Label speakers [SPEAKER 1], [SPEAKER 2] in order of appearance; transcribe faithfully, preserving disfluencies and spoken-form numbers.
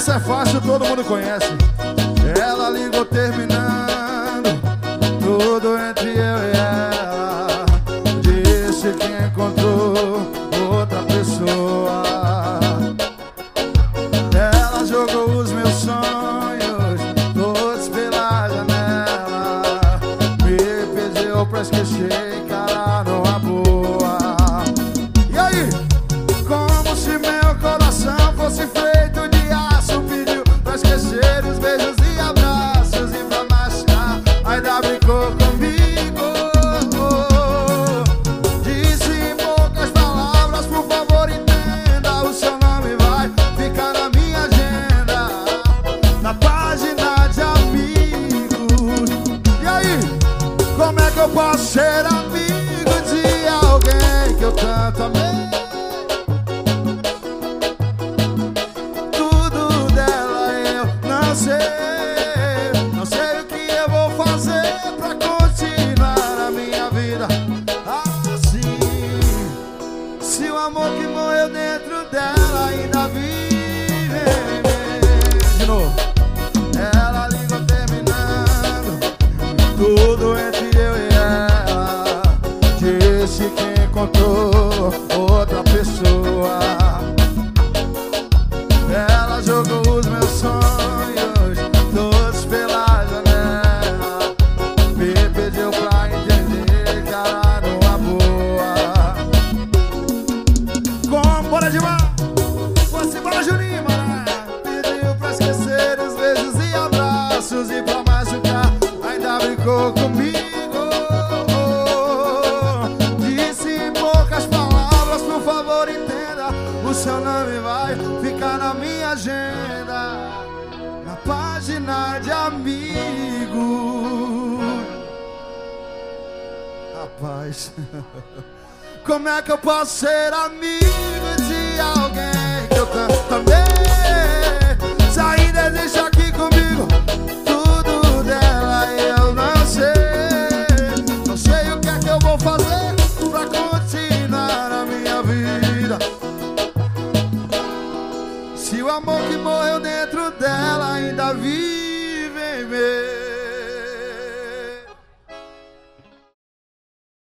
[SPEAKER 1] Essa é fácil, todo mundo conhece. Ela ligou terminando tudo entre eu e ela. Disse que encontrou outra pessoa. Ela jogou os meus sonhos todos pela janela. Me pediu pra esquecer, cara, numa boa. E aí? Como se meu coração fosse feito de aço. Pediu pra esquecer os beijos e abraços e pra machucar, ainda brincou comigo. Disse em poucas palavras, por favor entenda, o seu nome vai ficar na minha agenda, na página de amigos. E aí? Como é que eu posso ser amigo de alguém que eu tanto amei? Não sei o que eu vou fazer pra continuar a minha vida assim. Se o amor que morreu dentro dela ainda vive. De novo. Ela ligou terminando tudo entre eu e ela. Disse que encontrou outra pessoa. Ela jogou os meus sonhos todos pela janela. Me pediu pra entender, cara, numa boa. Com bora de mar, você bora Juninho, mano. Pediu pra esquecer os beijos e abraços e pra machucar, ainda brincou comigo. Disse em poucas palavras, por favor entenda, o seu nome vai ficar na minha agenda, na página de amigos. Rapaz, como é que eu posso ser amigo de alguém que eu tanto amei? Se ainda existe aqui comigo tudo dela, eu não sei. Não sei o que é que eu vou fazer pra continuar a minha vida. Se o amor que morreu dentro dela ainda vive em mim.